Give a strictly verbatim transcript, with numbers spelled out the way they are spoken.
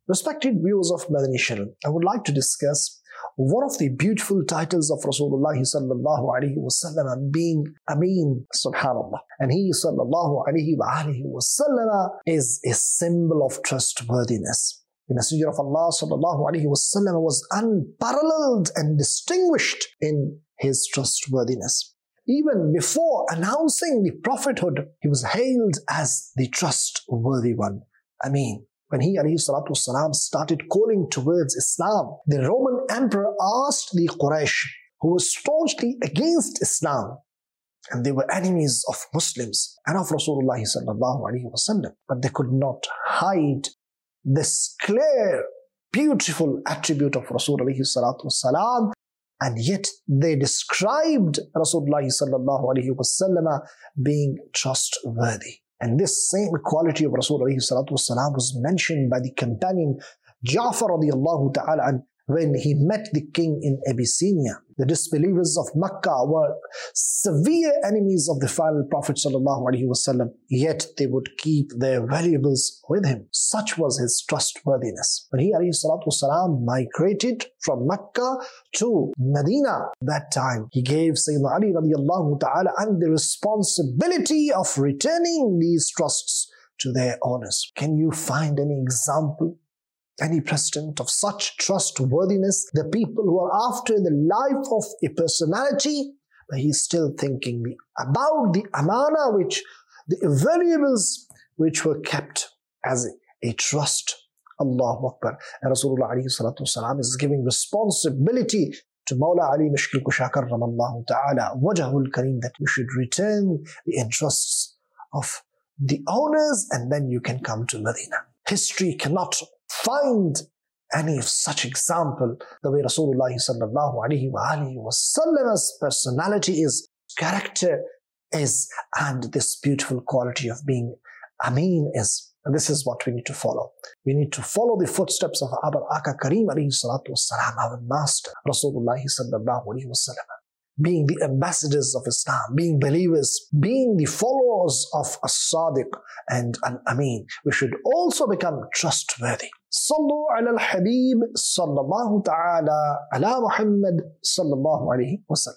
Respected viewers of Madani Channel, I would like to discuss one of the beautiful titles of Rasulullah sallallahu alaihi wasallam being Ameen, subhanallah. And he sallallahu alaihi wasallam is a symbol of trustworthiness. The Messenger of Allah sallallahu alaihi wasallam was unparalleled and distinguished in his trustworthiness. Even before announcing the prophethood, he was hailed as the trustworthy one. Ameen. When he alayhi salatu wasalam started calling towards Islam, the Roman emperor asked the Quraysh, who were staunchly against Islam, and they were enemies of Muslims and of Rasulullah sallallahu alaihi wasallam, but they could not hide this clear, beautiful attribute of Rasulullah sallallahu alaihi wasallam, and yet they described Rasulullah sallallahu alaihi wasallam being trustworthy. And this same quality of Rasulullah sallallahu alaihi wasallam was mentioned by the companion Ja'far radiallahu ta'ala an, when he met the king in Abyssinia. The disbelievers of Makkah were severe enemies of the final Prophet sallallahu alaihi wasallam, yet they would keep their valuables with him. Such was his trustworthiness. When he alayhi salatu wasalam migrated from Makkah to Medina, that time he gave Sayyidina Ali radiallahu ta'ala and the responsibility of returning these trusts to their owners. Can you find any example, any precedent of such trustworthiness? The people who are after the life of a personality, but he's still thinking about the amana, which the valuables which were kept as a, a trust. Allahu Akbar. And Rasulullah alayhi salatu wasalam is giving responsibility to Mawla Ali Mishkil Kusha karramallahu ta'ala wajahul kareem, that you should return the interests of the owners and then you can come to Medina. History cannot find any of such example the way Rasulullah sallallahu alaihi wasallam's personality is, character is, and this beautiful quality of being Ameen is. And this is what we need to follow. We need to follow the footsteps of Abu Aka Kareem alayhi salatu wasalam, our master Rasulullah sallallahu alaihi wasallam. Being the ambassadors of Islam, being believers, being the followers of As-Sadiq and An-Ameen, we should also become trustworthy. Sallu ala al-Habib sallallahu ta'ala ala Muhammad sallallahu alayhi wa sallam.